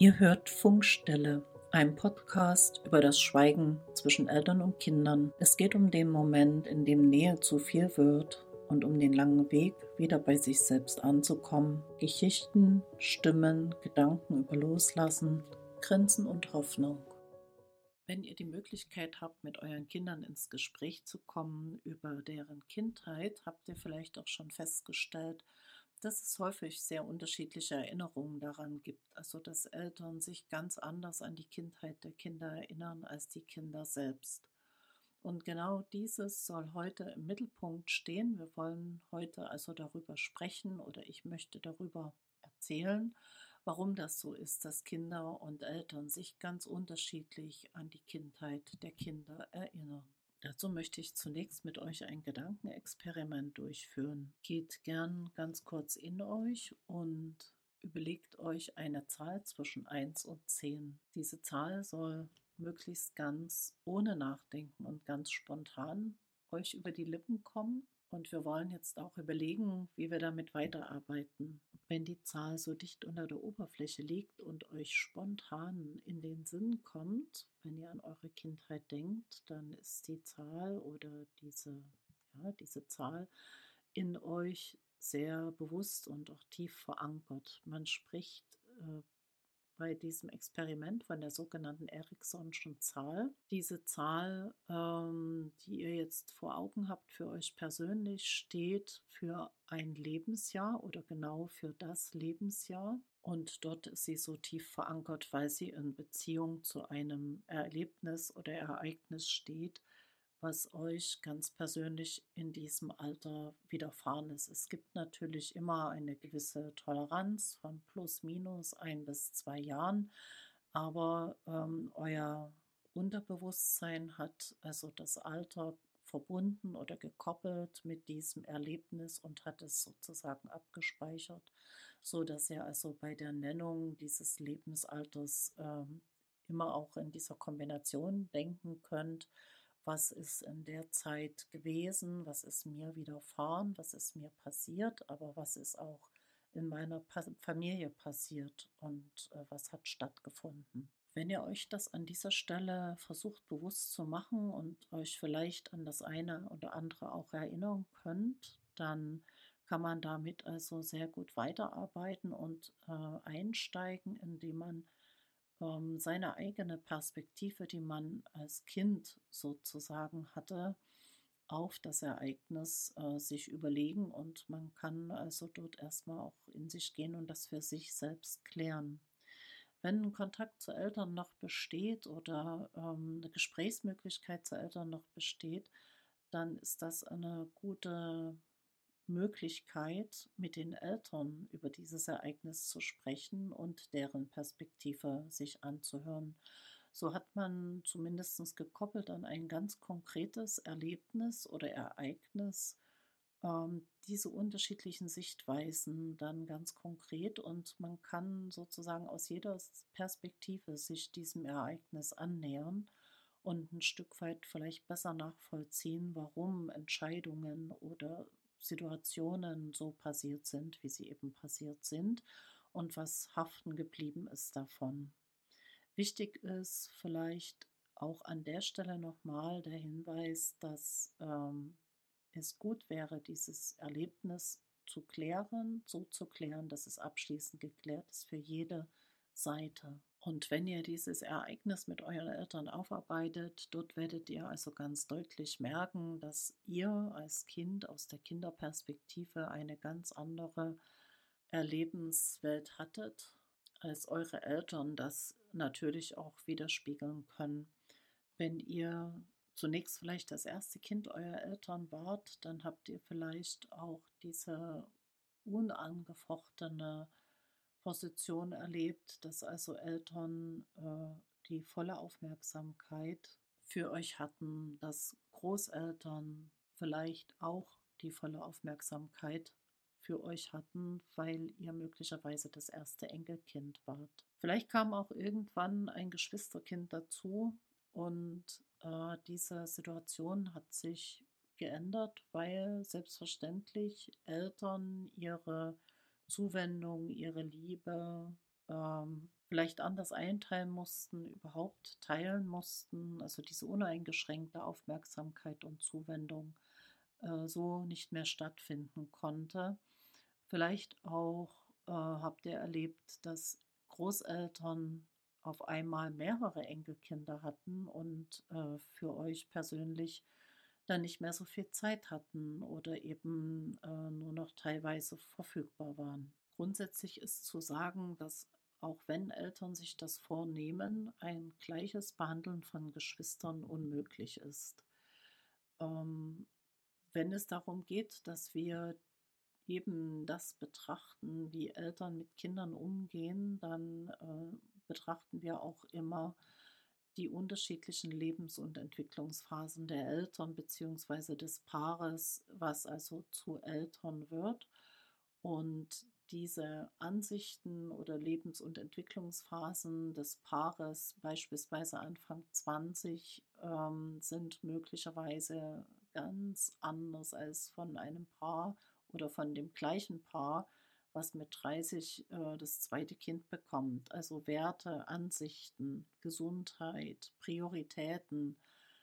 Ihr hört Funkstille, ein Podcast über das Schweigen zwischen Eltern und Kindern. Es geht um den Moment, in dem Nähe zu viel wird und um den langen Weg, wieder bei sich selbst anzukommen. Geschichten, Stimmen, Gedanken über Loslassen, Grenzen und Hoffnung. Wenn ihr die Möglichkeit habt, mit euren Kindern ins Gespräch zu kommen über deren Kindheit, habt ihr vielleicht auch schon festgestellt, dass es häufig sehr unterschiedliche Erinnerungen daran gibt. Also dass Eltern sich ganz anders an die Kindheit der Kinder erinnern als die Kinder selbst. Und genau dieses soll heute im Mittelpunkt stehen. Wir wollen heute also darüber sprechen oder ich möchte darüber erzählen, warum das so ist, dass Kinder und Eltern sich ganz unterschiedlich an die Kindheit der Kinder erinnern. Dazu möchte ich zunächst mit euch ein Gedankenexperiment durchführen. Geht gern ganz kurz in euch und überlegt euch eine Zahl zwischen 1 und 10. Diese Zahl soll möglichst ganz ohne Nachdenken und ganz spontan euch über die Lippen kommen. Und wir wollen jetzt auch überlegen, wie wir damit weiterarbeiten. Wenn die Zahl so dicht unter der Oberfläche liegt und euch spontan in den Sinn kommt, wenn ihr an eure Kindheit denkt, dann ist die Zahl oder diese Zahl in euch sehr bewusst und auch tief verankert. Man spricht bei diesem Experiment von der sogenannten Eriksonschen Zahl. Diese Zahl, die ihr jetzt vor Augen habt für euch persönlich, steht für ein Lebensjahr oder genau für das Lebensjahr. Und dort ist sie so tief verankert, weil sie in Beziehung zu einem Erlebnis oder Ereignis steht, was euch ganz persönlich in diesem Alter widerfahren ist. Es gibt natürlich immer eine gewisse Toleranz von plus minus 1 bis 2 Jahren, aber euer Unterbewusstsein hat also das Alter verbunden oder gekoppelt mit diesem Erlebnis und hat es sozusagen abgespeichert, so dass ihr also bei der Nennung dieses Lebensalters immer auch in dieser Kombination denken könnt: Was ist in der Zeit gewesen, was ist mir widerfahren, was ist mir passiert, aber was ist auch in meiner Familie passiert und was hat stattgefunden. Wenn ihr euch das an dieser Stelle versucht bewusst zu machen und euch vielleicht an das eine oder andere auch erinnern könnt, dann kann man damit also sehr gut weiterarbeiten und einsteigen, indem man seine eigene Perspektive, die man als Kind sozusagen hatte, auf das Ereignis sich überlegen, und man kann also dort erstmal auch in sich gehen und das für sich selbst klären. Wenn ein Kontakt zu Eltern noch besteht oder eine Gesprächsmöglichkeit zu Eltern noch besteht, dann ist das eine gute Möglichkeit, mit den Eltern über dieses Ereignis zu sprechen und deren Perspektive sich anzuhören. So hat man zumindest gekoppelt an ein ganz konkretes Erlebnis oder Ereignis diese unterschiedlichen Sichtweisen dann ganz konkret, und man kann sozusagen aus jeder Perspektive sich diesem Ereignis annähern und ein Stück weit vielleicht besser nachvollziehen, warum Entscheidungen oder Situationen so passiert sind, wie sie eben passiert sind, und was haften geblieben ist davon. Wichtig ist vielleicht auch an der Stelle nochmal der Hinweis, dass es gut wäre, dieses Erlebnis zu klären, so zu klären, dass es abschließend geklärt ist für jede Seite. Und wenn ihr dieses Ereignis mit euren Eltern aufarbeitet, dort werdet ihr also ganz deutlich merken, dass ihr als Kind aus der Kinderperspektive eine ganz andere Erlebenswelt hattet, als eure Eltern das natürlich auch widerspiegeln können. Wenn ihr zunächst vielleicht das erste Kind eurer Eltern wart, dann habt ihr vielleicht auch diese unangefochtene Position erlebt, dass also Eltern die volle Aufmerksamkeit für euch hatten, dass Großeltern vielleicht auch die volle Aufmerksamkeit für euch hatten, weil ihr möglicherweise das erste Enkelkind wart. Vielleicht kam auch irgendwann ein Geschwisterkind dazu, und diese Situation hat sich geändert, weil selbstverständlich Eltern ihre Zuwendung, ihre Liebe vielleicht anders einteilen mussten, überhaupt teilen mussten, also diese uneingeschränkte Aufmerksamkeit und Zuwendung so nicht mehr stattfinden konnte. Vielleicht auch habt ihr erlebt, dass Großeltern auf einmal mehrere Enkelkinder hatten und für euch persönlich dann nicht mehr so viel Zeit hatten oder eben nur noch teilweise verfügbar waren. Grundsätzlich ist zu sagen, dass auch wenn Eltern sich das vornehmen, ein gleiches Behandeln von Geschwistern unmöglich ist. Ähm, Wenn es darum geht, dass wir eben das betrachten, wie Eltern mit Kindern umgehen, dann betrachten wir auch immer die unterschiedlichen Lebens- und Entwicklungsphasen der Eltern bzw. des Paares, was also zu Eltern wird. Und diese Ansichten oder Lebens- und Entwicklungsphasen des Paares, beispielsweise Anfang 20, sind möglicherweise ganz anders als von einem Paar oder von dem gleichen Paar, was mit 30 das zweite Kind bekommt. Also Werte, Ansichten, Gesundheit, Prioritäten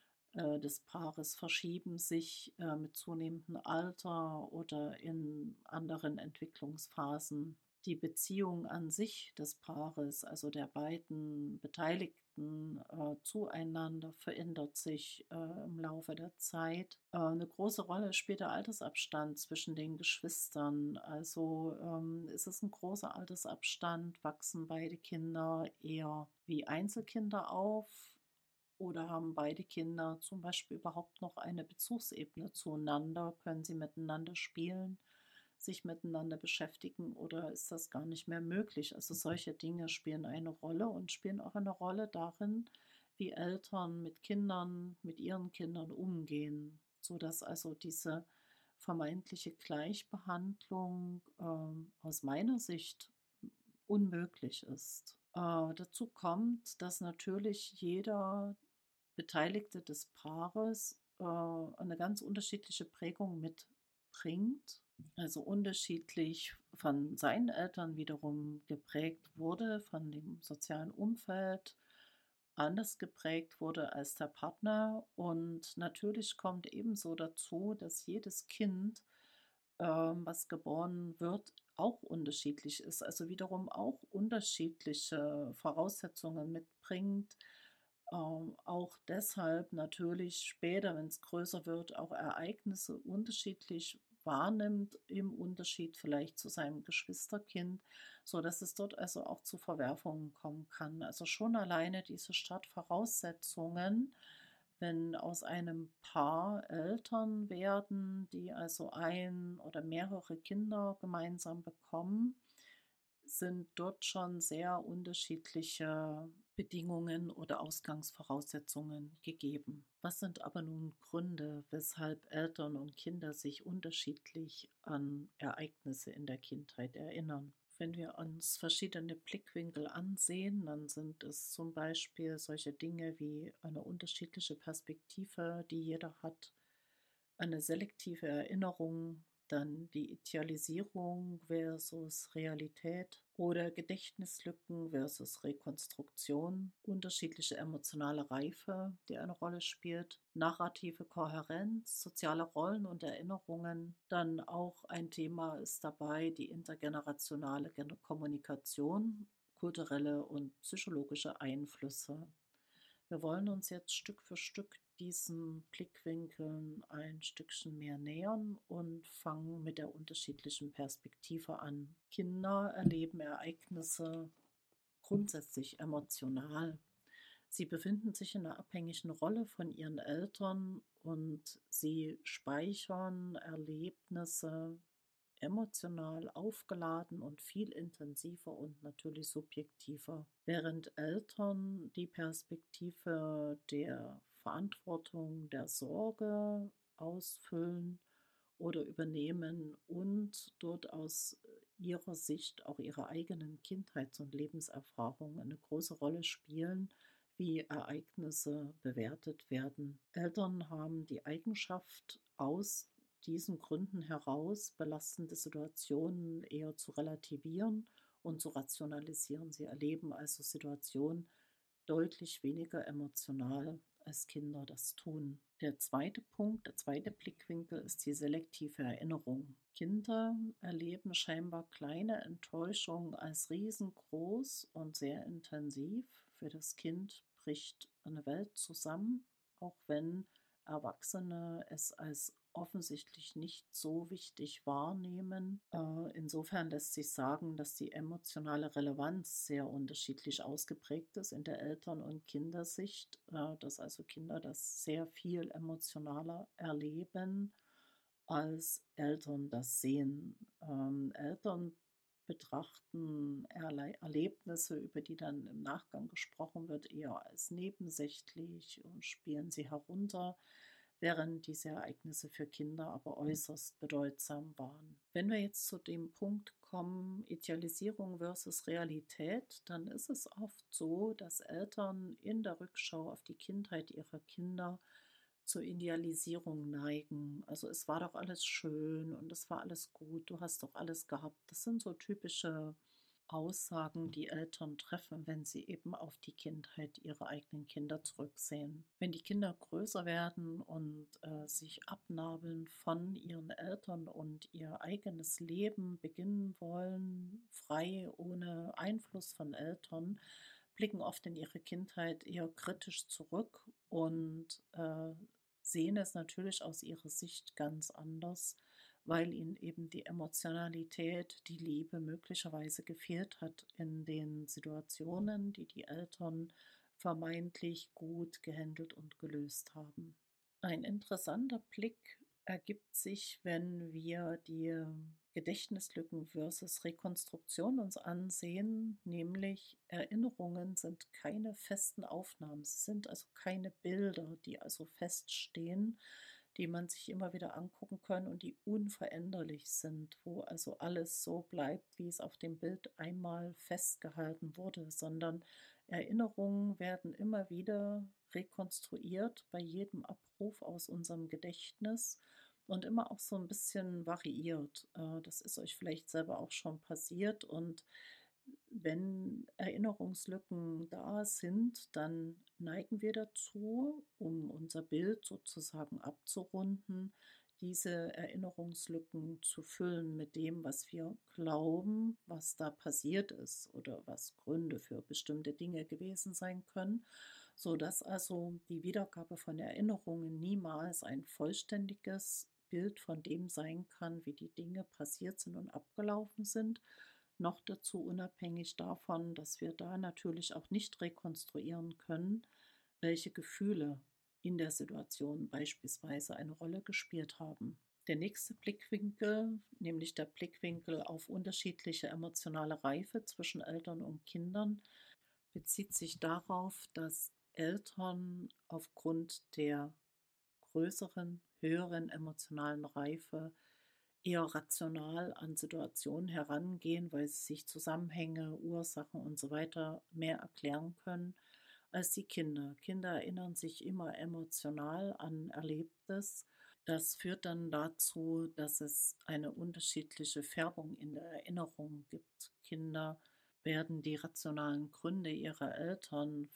des Paares verschieben sich mit zunehmendem Alter oder in anderen Entwicklungsphasen. Die Beziehung an sich des Paares, also der beiden Beteiligten zueinander, verändert sich im Laufe der Zeit. Eine große Rolle spielt der Altersabstand zwischen den Geschwistern. Also ist es ein großer Altersabstand, wachsen beide Kinder eher wie Einzelkinder auf oder haben beide Kinder zum Beispiel überhaupt noch eine Bezugsebene zueinander? Können sie miteinander spielen, sich miteinander beschäftigen oder ist das gar nicht mehr möglich? Also solche Dinge spielen eine Rolle und spielen auch eine Rolle darin, wie Eltern mit Kindern, mit ihren Kindern umgehen, sodass also diese vermeintliche Gleichbehandlung aus meiner Sicht unmöglich ist. Dazu kommt, dass natürlich jeder Beteiligte des Paares eine ganz unterschiedliche Prägung mitbringt, also unterschiedlich von seinen Eltern wiederum geprägt wurde, von dem sozialen Umfeld anders geprägt wurde als der Partner. Und natürlich kommt ebenso dazu, dass jedes Kind, was geboren wird, auch unterschiedlich ist, also wiederum auch unterschiedliche Voraussetzungen mitbringt, auch deshalb natürlich später, wenn es größer wird, auch Ereignisse unterschiedlich wahrnimmt, im Unterschied vielleicht zu seinem Geschwisterkind, so dass es dort also auch zu Verwerfungen kommen kann. Also schon alleine diese Startvoraussetzungen, wenn aus einem Paar Eltern werden, die also ein oder mehrere Kinder gemeinsam bekommen, sind dort schon sehr unterschiedliche Bedingungen oder Ausgangsvoraussetzungen gegeben. Was sind aber nun Gründe, weshalb Eltern und Kinder sich unterschiedlich an Ereignisse in der Kindheit erinnern? Wenn wir uns verschiedene Blickwinkel ansehen, dann sind es zum Beispiel solche Dinge wie eine unterschiedliche Perspektive, die jeder hat, eine selektive Erinnerung, dann die Idealisierung versus Realität oder Gedächtnislücken versus Rekonstruktion, unterschiedliche emotionale Reife, die eine Rolle spielt, narrative Kohärenz, soziale Rollen und Erinnerungen. Dann auch ein Thema ist dabei die intergenerationale Kommunikation, kulturelle und psychologische Einflüsse. Wir wollen uns jetzt Stück für Stück diesen Blickwinkeln ein Stückchen mehr nähern und fangen mit der unterschiedlichen Perspektive an. Kinder erleben Ereignisse grundsätzlich emotional. Sie befinden sich in einer abhängigen Rolle von ihren Eltern und sie speichern Erlebnisse emotional aufgeladen und viel intensiver und natürlich subjektiver. Während Eltern die Perspektive der Verantwortung, der Sorge ausfüllen oder übernehmen und dort aus ihrer Sicht auch ihre eigenen Kindheits- und Lebenserfahrungen eine große Rolle spielen, wie Ereignisse bewertet werden. Eltern haben die Eigenschaft, aus diesen Gründen heraus belastende Situationen eher zu relativieren und so rationalisieren. Sie erleben also Situationen deutlich weniger emotional, als Kinder das tun. Der zweite Punkt, der zweite Blickwinkel ist die selektive Erinnerung. Kinder erleben scheinbar kleine Enttäuschungen als riesengroß und sehr intensiv. Für das Kind bricht eine Welt zusammen, auch wenn Erwachsene es als offensichtlich nicht so wichtig wahrnehmen. Insofern lässt sich sagen, dass die emotionale Relevanz sehr unterschiedlich ausgeprägt ist in der Eltern- und Kindersicht, dass also Kinder das sehr viel emotionaler erleben, als Eltern das sehen. Eltern betrachten Erlebnisse, über die dann im Nachgang gesprochen wird, eher als nebensächlich und spielen sie herunter, während diese Ereignisse für Kinder aber äußerst bedeutsam waren. Wenn wir jetzt zu dem Punkt kommen, Idealisierung versus Realität, dann ist es oft so, dass Eltern in der Rückschau auf die Kindheit ihrer Kinder zur Idealisierung neigen. Also es war doch alles schön und es war alles gut, du hast doch alles gehabt. Das sind so typische Aussagen, die Eltern treffen, wenn sie eben auf die Kindheit ihrer eigenen Kinder zurücksehen. Wenn die Kinder größer werden und sich abnabeln von ihren Eltern und ihr eigenes Leben beginnen wollen, frei, ohne Einfluss von Eltern, blicken oft in ihre Kindheit eher kritisch zurück und sehen es natürlich aus ihrer Sicht ganz anders, weil ihnen eben die Emotionalität, die Liebe möglicherweise gefehlt hat in den Situationen, die die Eltern vermeintlich gut gehandelt und gelöst haben. Ein interessanter Blick ergibt sich, wenn wir die Gedächtnislücken versus Rekonstruktion uns ansehen, nämlich Erinnerungen sind keine festen Aufnahmen, sie sind also keine Bilder, die also feststehen, die man sich immer wieder angucken kann und die unveränderlich sind, wo also alles so bleibt, wie es auf dem Bild einmal festgehalten wurde, sondern Erinnerungen werden immer wieder rekonstruiert bei jedem Abruf aus unserem Gedächtnis und immer auch so ein bisschen variiert. Das ist euch vielleicht selber auch schon passiert und wenn Erinnerungslücken da sind, dann neigen wir dazu, um unser Bild sozusagen abzurunden, diese Erinnerungslücken zu füllen mit dem, was wir glauben, was da passiert ist oder was Gründe für bestimmte Dinge gewesen sein können, sodass also die Wiedergabe von Erinnerungen niemals ein vollständiges Bild von dem sein kann, wie die Dinge passiert sind und abgelaufen sind, noch dazu unabhängig davon, dass wir da natürlich auch nicht rekonstruieren können, welche Gefühle in der Situation beispielsweise eine Rolle gespielt haben. Der nächste Blickwinkel, nämlich der Blickwinkel auf unterschiedliche emotionale Reife zwischen Eltern und Kindern, bezieht sich darauf, dass Eltern aufgrund der größeren, höheren emotionalen Reife eher rational an Situationen herangehen, weil sie sich Zusammenhänge, Ursachen und so weiter mehr erklären können als die Kinder. Kinder erinnern sich immer emotional an Erlebtes. Das führt dann dazu, dass es eine unterschiedliche Färbung in der Erinnerung gibt. Kinder werden die rationalen Gründe ihrer Eltern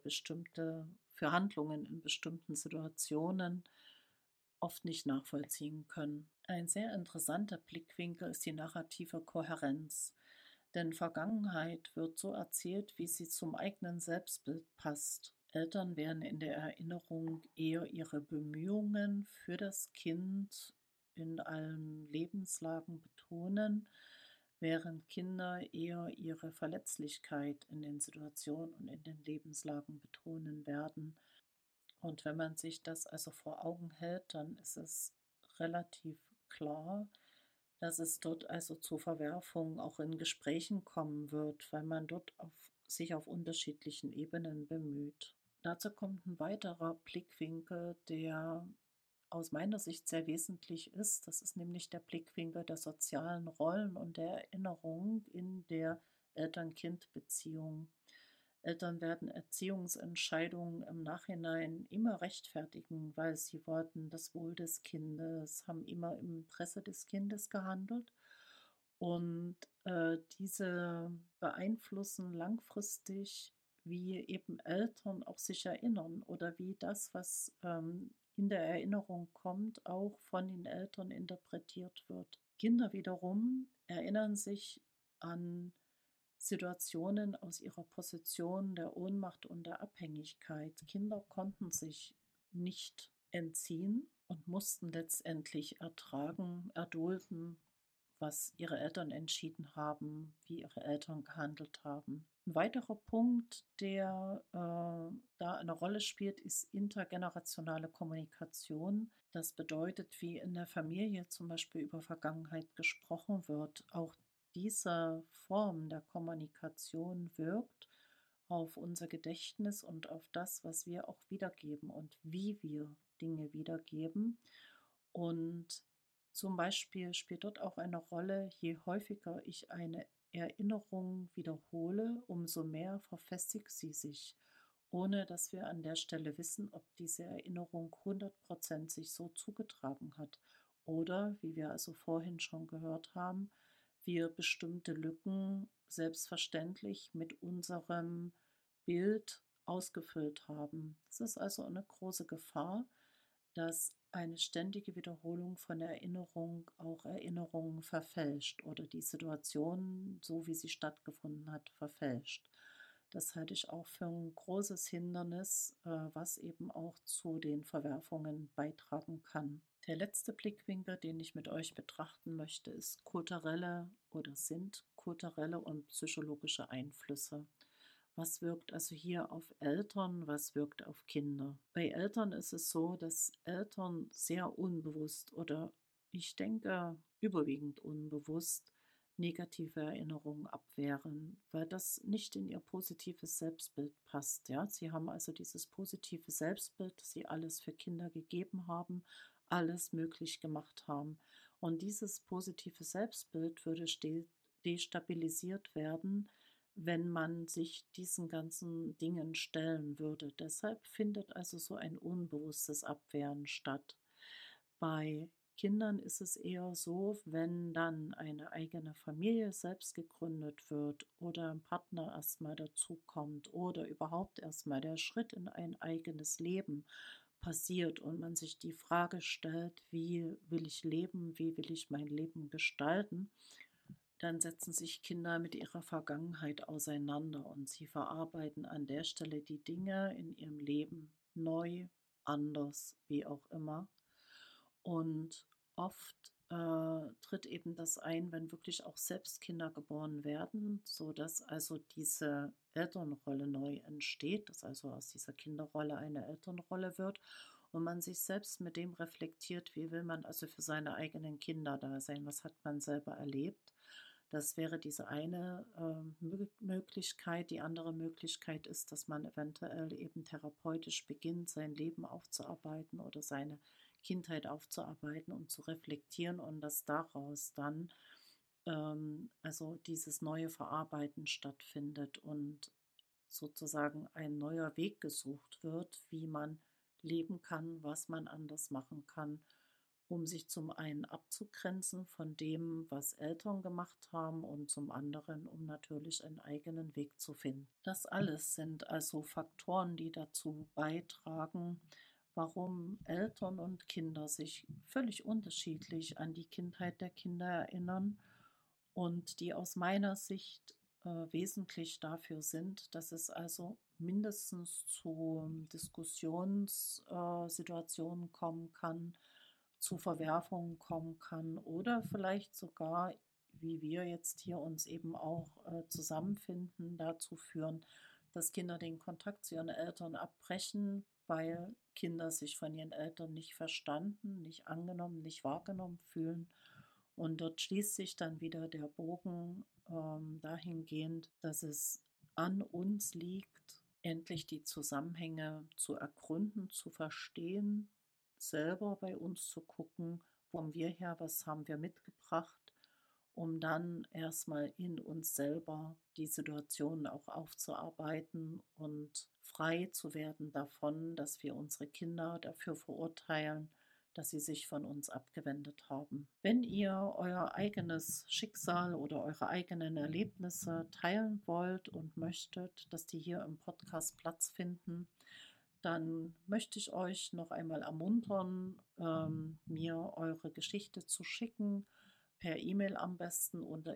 für Handlungen in bestimmten Situationen oft nicht nachvollziehen können. Ein sehr interessanter Blickwinkel ist die narrative Kohärenz, denn Vergangenheit wird so erzählt, wie sie zum eigenen Selbstbild passt. Eltern werden in der Erinnerung eher ihre Bemühungen für das Kind in allen Lebenslagen betonen, während Kinder eher ihre Verletzlichkeit in den Situationen und in den Lebenslagen betonen werden. Und wenn man sich das also vor Augen hält, dann ist es relativ klar, dass es dort also zu Verwerfungen auch in Gesprächen kommen wird, weil man dort sich auf unterschiedlichen Ebenen bemüht. Dazu kommt ein weiterer Blickwinkel, der aus meiner Sicht sehr wesentlich ist. Das ist nämlich der Blickwinkel der sozialen Rollen und der Erinnerung in der Eltern-Kind-Beziehung. Eltern werden Erziehungsentscheidungen im Nachhinein immer rechtfertigen, weil sie wollten das Wohl des Kindes, haben immer im Interesse des Kindes gehandelt. Und diese beeinflussen langfristig, wie eben Eltern auch sich erinnern oder wie das, was in der Erinnerung kommt, auch von den Eltern interpretiert wird. Kinder wiederum erinnern sich an Situationen aus ihrer Position der Ohnmacht und der Abhängigkeit. Kinder konnten sich nicht entziehen und mussten letztendlich ertragen, erdulden, was ihre Eltern entschieden haben, wie ihre Eltern gehandelt haben. Ein weiterer Punkt, der da eine Rolle spielt, ist intergenerationale Kommunikation. Das bedeutet, wie in der Familie zum Beispiel über Vergangenheit gesprochen wird. Auch diese Form der Kommunikation wirkt auf unser Gedächtnis und auf das, was wir auch wiedergeben und wie wir Dinge wiedergeben. Und zum Beispiel spielt dort auch eine Rolle, je häufiger ich eine Erinnerung wiederhole, umso mehr verfestigt sie sich, ohne dass wir an der Stelle wissen, ob diese Erinnerung 100% sich so zugetragen hat oder, wie wir also vorhin schon gehört haben, wir bestimmte Lücken selbstverständlich mit unserem Bild ausgefüllt haben. Das ist also eine große Gefahr, dass eine ständige Wiederholung von Erinnerung auch Erinnerungen verfälscht oder die Situation, so wie sie stattgefunden hat, verfälscht. Das halte ich auch für ein großes Hindernis, was eben auch zu den Verwerfungen beitragen kann. Der letzte Blickwinkel, den ich mit euch betrachten möchte, ist kulturelle oder sind kulturelle und psychologische Einflüsse. Was wirkt also hier auf Eltern, was wirkt auf Kinder? Bei Eltern ist es so, dass Eltern sehr unbewusst oder ich denke überwiegend unbewusst negative Erinnerungen abwehren, weil das nicht in ihr positives Selbstbild passt. Ja? Sie haben also dieses positive Selbstbild, dass sie alles für Kinder gegeben haben, alles möglich gemacht haben. Und dieses positive Selbstbild würde destabilisiert werden, wenn man sich diesen ganzen Dingen stellen würde. Deshalb findet also so ein unbewusstes Abwehren statt. Bei Kindern ist es eher so, wenn dann eine eigene Familie selbst gegründet wird oder ein Partner erstmal dazukommt oder überhaupt erstmal der Schritt in ein eigenes Leben passiert und man sich die Frage stellt, wie will ich leben, wie will ich mein Leben gestalten, dann setzen sich Kinder mit ihrer Vergangenheit auseinander und sie verarbeiten an der Stelle die Dinge in ihrem Leben neu, anders, wie auch immer. Und oft tritt eben das ein, wenn wirklich auch selbst Kinder geboren werden, sodass also diese Elternrolle neu entsteht, dass also aus dieser Kinderrolle eine Elternrolle wird und man sich selbst mit dem reflektiert, wie will man also für seine eigenen Kinder da sein, was hat man selber erlebt. Das wäre diese eine Möglichkeit. Die andere Möglichkeit ist, dass man eventuell eben therapeutisch beginnt, sein Leben aufzuarbeiten oder seine Kindheit aufzuarbeiten und zu reflektieren und dass daraus dann also dieses neue Verarbeiten stattfindet und sozusagen ein neuer Weg gesucht wird, wie man leben kann, was man anders machen kann, um sich zum einen abzugrenzen von dem, was Eltern gemacht haben und zum anderen, um natürlich einen eigenen Weg zu finden. Das alles sind also Faktoren, die dazu beitragen, warum Eltern und Kinder sich völlig unterschiedlich an die Kindheit der Kinder erinnern und die aus meiner Sicht wesentlich dafür sind, dass es also mindestens zu Diskussionssituationen kommen kann, zu Verwerfungen kommen kann oder vielleicht sogar, wie wir jetzt hier uns eben auch zusammenfinden, dazu führen, dass Kinder den Kontakt zu ihren Eltern abbrechen, weil Kinder sich von ihren Eltern nicht verstanden, nicht angenommen, nicht wahrgenommen fühlen. Und dort schließt sich dann wieder der Bogen dahingehend, dass es an uns liegt, endlich die Zusammenhänge zu ergründen, zu verstehen, selber bei uns zu gucken, wo kommen wir her, was haben wir mitgebracht, um dann erstmal in uns selber die Situation auch aufzuarbeiten und frei zu werden davon, dass wir unsere Kinder dafür verurteilen, dass sie sich von uns abgewendet haben. Wenn ihr euer eigenes Schicksal oder eure eigenen Erlebnisse teilen wollt und möchtet, dass die hier im Podcast Platz finden, dann möchte ich euch noch einmal ermuntern, mir eure Geschichte zu schicken, per E-Mail am besten unter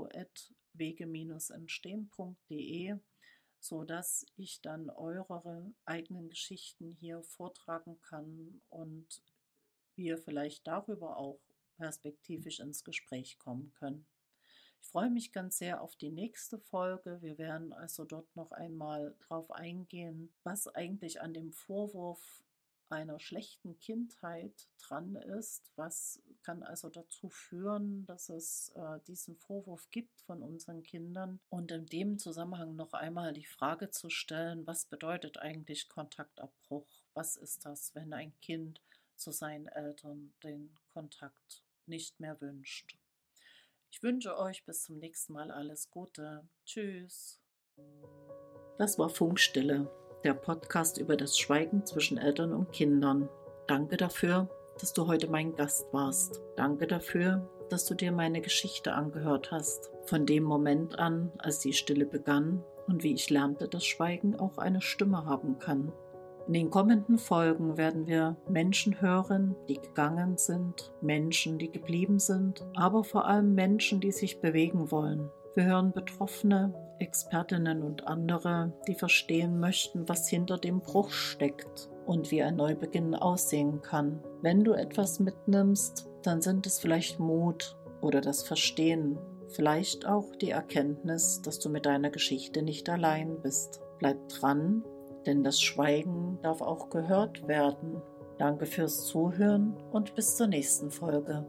info@wege-entstehen.de, sodass ich dann eure eigenen Geschichten hier vortragen kann und wir vielleicht darüber auch perspektivisch ins Gespräch kommen können. Ich freue mich ganz sehr auf die nächste Folge. Wir werden also dort noch einmal drauf eingehen, was eigentlich an dem Vorwurf einer schlechten Kindheit dran ist. Was kann also dazu führen, dass es diesen Vorwurf gibt von unseren Kindern? Und in dem Zusammenhang noch einmal die Frage zu stellen, was bedeutet eigentlich Kontaktabbruch? Was ist das, wenn ein Kind zu seinen Eltern den Kontakt nicht mehr wünscht? Ich wünsche euch bis zum nächsten Mal alles Gute. Tschüss. Das war Funkstille, der Podcast über das Schweigen zwischen Eltern und Kindern. Danke dafür, dass du heute mein Gast warst. Danke dafür, dass du dir meine Geschichte angehört hast. Von dem Moment an, als die Stille begann und wie ich lernte, dass Schweigen auch eine Stimme haben kann. In den kommenden Folgen werden wir Menschen hören, die gegangen sind, Menschen, die geblieben sind, aber vor allem Menschen, die sich bewegen wollen. Wir hören Betroffene, Expertinnen und andere, die verstehen möchten, was hinter dem Bruch steckt und wie ein Neubeginn aussehen kann. Wenn du etwas mitnimmst, dann sind es vielleicht Mut oder das Verstehen, vielleicht auch die Erkenntnis, dass du mit deiner Geschichte nicht allein bist. Bleib dran, denn das Schweigen darf auch gehört werden. Danke fürs Zuhören und bis zur nächsten Folge.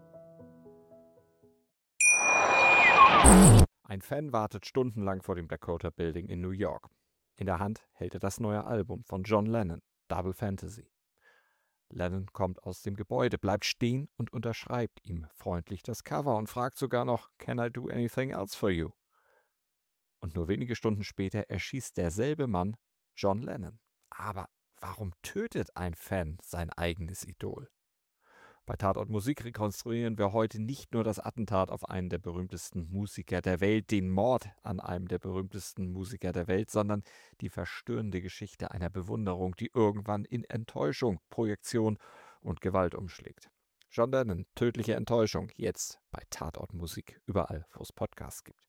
Ein Fan wartet stundenlang vor dem Dakota Building in New York. In der Hand hält er das neue Album von John Lennon, Double Fantasy. Lennon kommt aus dem Gebäude, bleibt stehen und unterschreibt ihm freundlich das Cover und fragt sogar noch, "Can I do anything else for you?" Und nur wenige Stunden später erschießt derselbe Mann John Lennon. Aber warum tötet ein Fan sein eigenes Idol? Bei Tatort Musik rekonstruieren wir heute nicht nur das Attentat auf einen der berühmtesten Musiker der Welt, den Mord an einem der berühmtesten Musiker der Welt, sondern die verstörende Geschichte einer Bewunderung, die irgendwann in Enttäuschung, Projektion und Gewalt umschlägt. John Lennon, tödliche Enttäuschung, jetzt bei Tatort Musik, überall, wo es Podcasts gibt.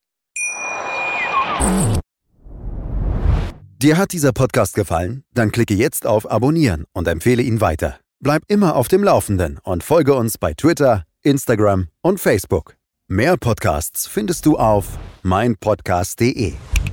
Dir hat dieser Podcast gefallen? Dann klicke jetzt auf Abonnieren und empfehle ihn weiter. Bleib immer auf dem Laufenden und folge uns bei Twitter, Instagram und Facebook. Mehr Podcasts findest du auf meinpodcast.de.